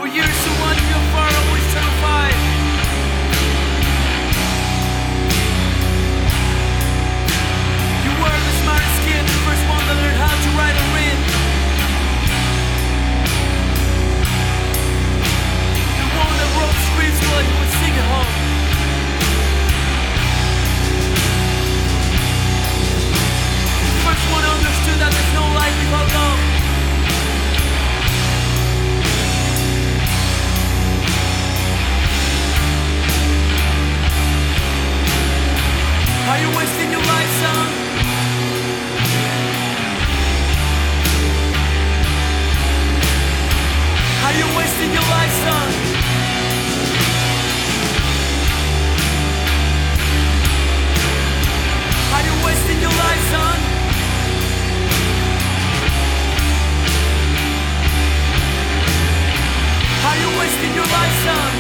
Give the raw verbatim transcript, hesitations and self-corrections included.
For years to one feel far, always terrified. You were the smartest kid, the first one that learned how to write and read. The one that wrote scripts while he was sick at home. The first one understood that there's no life without love. Are you wasting your life, son? Are you wasting your life, son? Are you wasting your life, son? Are you wasting your life, son?